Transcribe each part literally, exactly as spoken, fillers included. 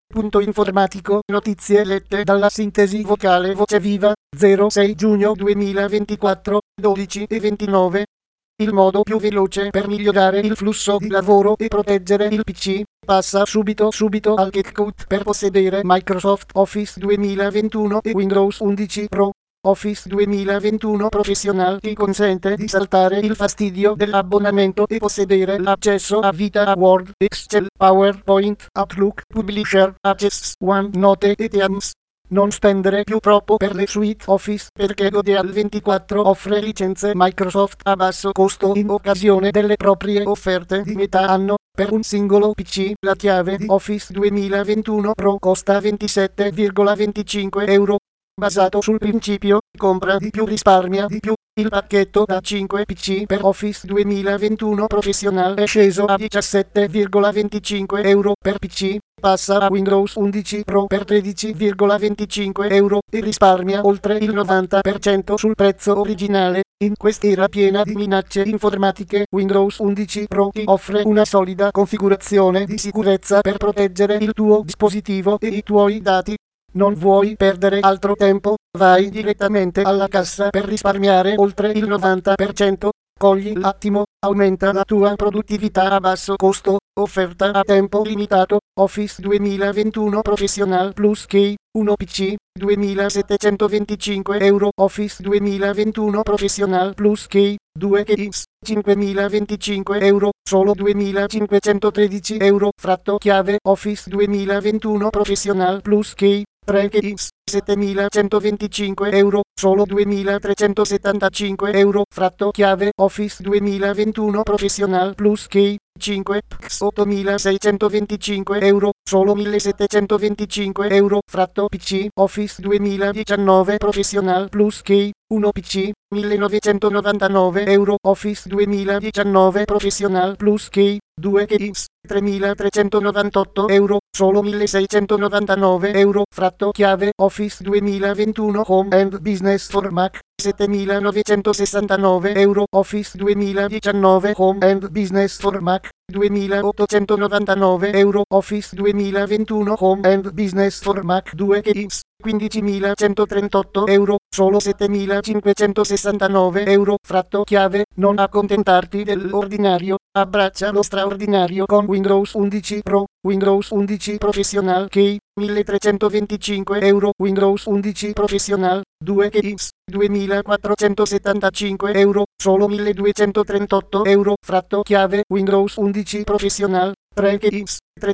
Punto informatico, notizie lette dalla sintesi vocale Voce Viva, zero sei giugno duemilaventiquattro, dodici e ventinove. Il modo più veloce per migliorare il flusso di lavoro e proteggere il P C. Passa subito subito al GitHub per possedere Microsoft Office duemilaventuno e Windows undici Pro. Office duemilaventuno Professional ti consente di saltare il fastidio dell'abbonamento e possedere l'accesso a vita a Word, Excel, PowerPoint, Outlook, Publisher, Access, OneNote e Teams. Non spendere più troppo per le suite Office perché Godel ventiquattro offre licenze Microsoft a basso costo in occasione delle proprie offerte di metà anno. Per un singolo P C la chiave di Office duemilaventuno Pro costa ventisette virgola venticinque euro. Basato sul principio compra di più risparmia di più, il pacchetto da cinque P C per Office duemilaventuno Professional è sceso a diciassette virgola venticinque euro per P C, passa a Windows undici Pro per tredici virgola venticinque euro e risparmia oltre il novanta per cento sul prezzo originale. In quest'era piena di minacce informatiche, Windows undici Pro ti offre una solida configurazione di sicurezza per proteggere il tuo dispositivo e i tuoi dati. Non vuoi perdere altro tempo? Vai direttamente alla cassa per risparmiare oltre il novanta per cento. Cogli l'attimo, aumenta la tua produttività a basso costo. Offerta a tempo limitato. Office duemilaventuno Professional Plus Key, uno P C, duemilasettecentoventicinque euro. Office duemilaventuno Professional Plus Key, due keys, cinquemilaventicinque euro, solo duemilacinquecentotredici euro. Fratto chiave Office duemilaventuno Professional Plus Key, tre keys, settemilacentoventicinque euro, solo duemilatrecentosettantacinque euro. Fratto chiave Office duemilaventuno Professional Plus Key, cinque keys, ottomilaseicentoventicinque euro, solo millesettecentoventicinque euro. Fratto P C Office duemiladiciannove Professional Plus Key, uno P C, millenovecentonovantanove euro. Office duemiladiciannove Professional Plus Key, due keys, tremilatrecentonovantotto euro, solo milleseicentonovantanove euro. Fratto chiave Office duemilaventuno Home and Business for Mac, settemilanovecentosessantanove euro. Office duemiladiciannove Home and Business for Mac, duemilaottocentonovantanove euro. Office duemilaventuno Home and Business for Mac, due keys, quindicimilacentotrentotto euro, solo settemilacinquecentosessantanove euro. Fratto chiave, non accontentarti dell'ordinario, abbraccia lo straordinario con Windows undici Pro. Windows undici Professional Key, milletrecentoventicinque euro. Windows undici Professional, due keys, duemilaquattrocentosettantacinque euro, solo milleduecentotrentotto euro. Fratto chiave Windows undici Professional, tre keys,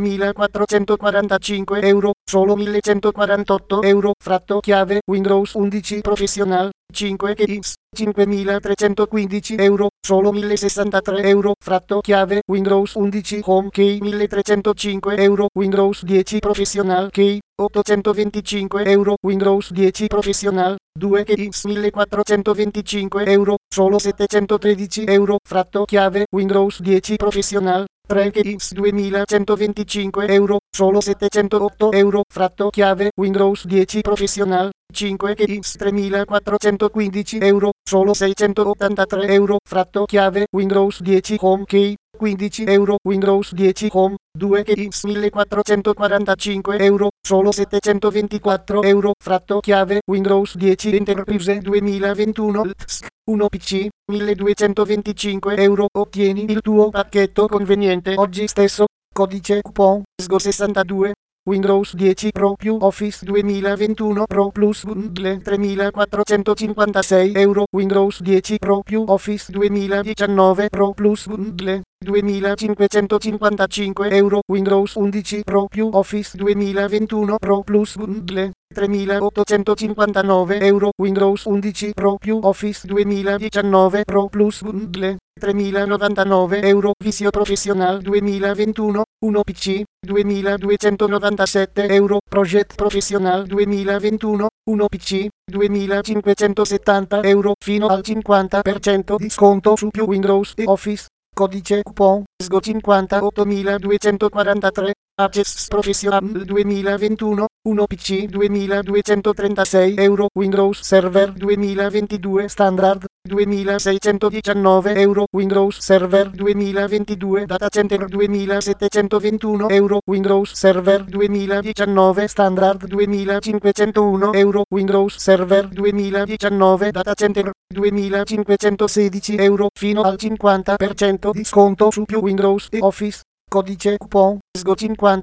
tremilaquattrocentoquarantacinque euro, solo millecentoquarantotto euro. Fratto chiave Windows undici Professional, cinque keys, cinquemilatrecentoquindici euro, solo millesessantatré euro. Fratto chiave Windows undici Home Key, milletrecentocinque euro. Windows dieci Professional Key, ottocentoventicinque euro. Windows dieci Professional, due keys, millequattrocentoventicinque euro, solo settecentotredici euro. Fratto chiave Windows dieci Professional, tre keys, duemilacentoventicinque euro, solo settecentootto euro. Fratto chiave Windows dieci Professional, cinque keys, tremilaquattrocentoquindici euro, solo seicentottantatré euro. Fratto chiave Windows dieci Home Key, quindici euro. Windows dieci Home, due keys, millequattrocentoquarantacinque euro, solo settecentoventiquattro euro. Fratto chiave Windows dieci Enterprise duemilaventuno L T S C, uno P C, milleduecentoventicinque euro. Ottieni il tuo pacchetto conveniente oggi stesso. Codice coupon S G O sessantadue. Windows dieci Pro più Office duemilaventuno Pro Plus Bundle tremilaquattrocentocinquantasei euro. Windows dieci Pro più Office duemiladiciannove Pro Plus Bundle duemilacinquecentocinquantacinque euro. Windows undici Pro più Office duemilaventuno Pro Plus Bundle tremilaottocentocinquantanove euro. Windows undici Pro più Office duemiladiciannove Pro Plus Bundle tremilanovantanove euro. Visio Professional duemilaventuno, uno P C, duemiladuecentonovantasette euro. Project Professional duemilaventuno, uno P C, duemilacinquecentosettanta euro. Fino al cinquanta per cento di sconto su più Windows e Office. Codice coupon S G O cinquanta ottomiladuecentoquarantatré. Access Professional duemilaventuno, uno P C duemiladuecentotrentasei euro. Windows Server duemilaventidue Standard duemilaseicentodiciannove euro, Windows Server duemilaventidue, Datacenter duemilasettecentoventuno euro, Windows Server duemiladiciannove, Standard duemilacinquecentouno euro, Windows Server duemiladiciannove, Datacenter duemilacinquecentosedici euro, fino al cinquanta per cento di sconto su più Windows e Office. Codice coupon S G O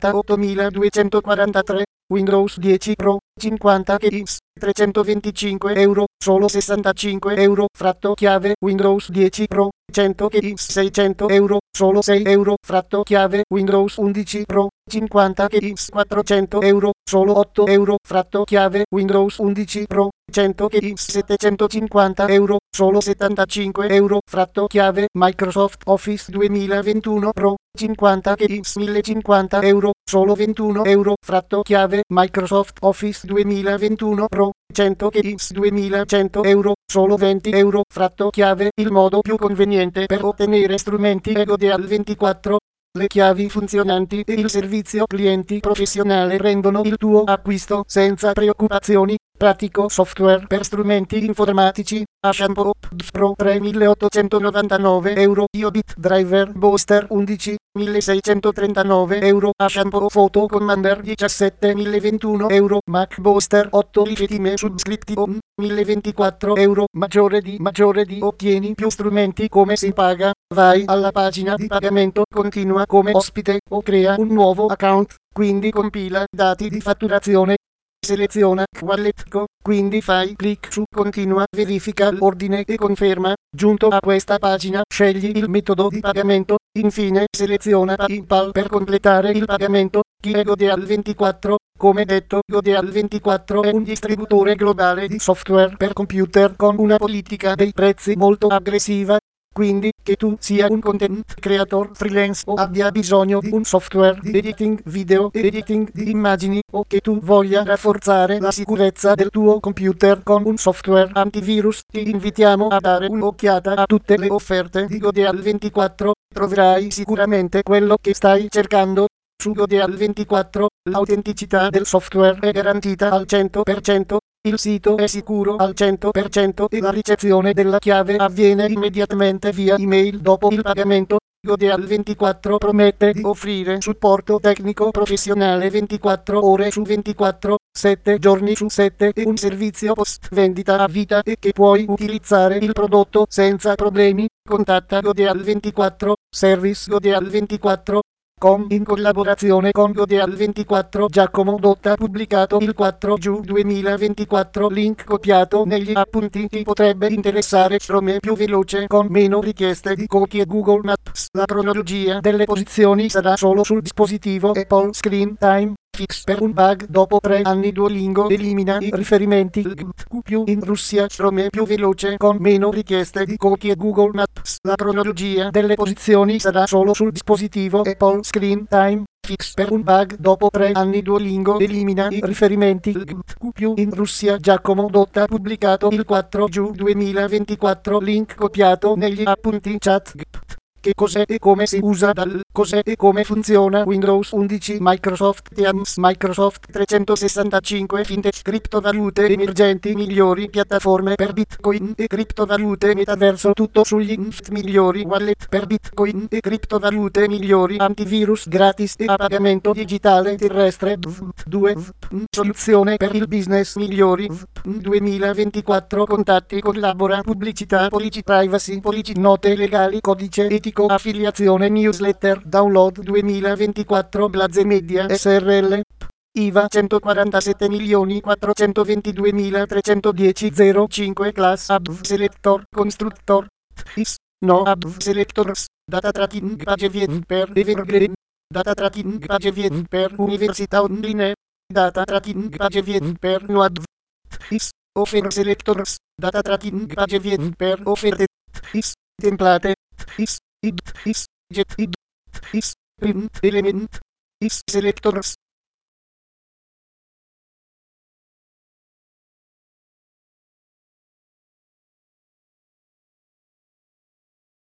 cinquantottomiladuecentoquarantatré, Windows dieci Pro, cinquanta X, trecentoventicinque euro, solo sessantacinque euro, fratto chiave, Windows dieci Pro, cento X, seicento euro, solo sei euro, fratto chiave, Windows undici Pro, cinquanta X, quattrocento euro, solo otto euro, fratto chiave, Windows undici Pro, cento X, settecentocinquanta euro, solo settantacinque euro, fratto chiave, Microsoft Office duemilaventuno Pro, cinquanta X, millecinquanta euro, solo ventuno euro, fratto chiave, Microsoft Office duemilaventuno Pro, cento X, duemilacento euro, solo venti euro, fratto chiave, il modo più conveniente per ottenere strumenti Ego Deal ventiquattro. Le chiavi funzionanti e il servizio clienti professionale rendono il tuo acquisto senza preoccupazioni. Pratico software per strumenti informatici. Ashampop Pro tremilaottocentonovantanove euro. Iobit Driver Booster undici milleseicentotrentanove euro. Ashampop Photo Commander diciassette milleventuno euro. Mac Booster otto Legittime Subscription milleventiquattro euro. Maggiore di maggiore di ottieni più strumenti. Come si paga? Vai alla pagina di pagamento, continua come ospite o crea un nuovo account, quindi compila dati di fatturazione. Seleziona Wallet Co, quindi fai clic su Continua, verifica l'ordine e conferma. Giunto a questa pagina, scegli il metodo di pagamento. Infine seleziona PayPal per completare il pagamento. Chi è Godeal ventiquattro? Come detto, Godeal ventiquattro è un distributore globale di software per computer con una politica dei prezzi molto aggressiva. Quindi, che tu sia un content creator freelance o abbia bisogno di un software di editing video e editing di immagini, o che tu voglia rafforzare la sicurezza del tuo computer con un software antivirus, ti invitiamo a dare un'occhiata a tutte le offerte di Godeal ventiquattro. Troverai sicuramente quello che stai cercando. Su Godeal ventiquattro, l'autenticità del software è garantita al cento per cento. Il sito è sicuro al cento per cento e la ricezione della chiave avviene immediatamente via email dopo il pagamento. Godeal ventiquattro promette di offrire supporto tecnico professionale ventiquattro ore su ventiquattro, sette giorni su sette e un servizio post vendita a vita e che puoi utilizzare il prodotto senza problemi. Contatta Godeal ventiquattro, Service Godeal ventiquattro. Com in collaborazione con Godeal ventiquattro. Giacomo Dotta, pubblicato il quattro giugno duemilaventiquattro. Link copiato negli appunti. Ti potrebbe interessare Chrome più veloce con meno richieste di cookie Google Maps. La cronologia delle posizioni sarà solo sul dispositivo Apple Screen Time Fix per un bug. Dopo tre anni Duolingo elimina i riferimenti L G B T Q più in Russia. Chrome più veloce con meno richieste di cookie Google Maps. La cronologia delle posizioni sarà solo sul dispositivo Apple Screen Time Fix per un bug. Dopo tre anni Duolingo elimina i riferimenti L G B T Q più in Russia. Giacomo Dotta, pubblicato il quattro giugno duemilaventiquattro. Link copiato negli appunti. Chat G P T. Che cos'è e come si usa dal cos'è e come funziona Windows undici. Microsoft Teams, Microsoft trecentosessantacinque Fintech, criptovalute emergenti, migliori piattaforme per Bitcoin e criptovalute metaverso, tutto sugli N F T migliori, wallet per Bitcoin e criptovalute migliori, antivirus gratis e a pagamento digitale terrestre. due Soluzione per il business migliori duemilaventiquattro. Contatti, collabora, pubblicità, policy privacy, policy note legali, codice etico, affiliazione, newsletter, download duemilaventiquattro. Blaze Media S R L. I V A centoquarantasette milioni quattrocentoventiduemilatrecentodieci zero cinque. Class Add Selector Constructor Is No Add Selectors. Data Tracking Page View per Evergreen. Data Tracking Page View per Università Online. Data Tracking Page View per Node. Is Offer Selectors. Data Tracking Page View per offerte. Is Template. Is id is jet id is print element is selectors.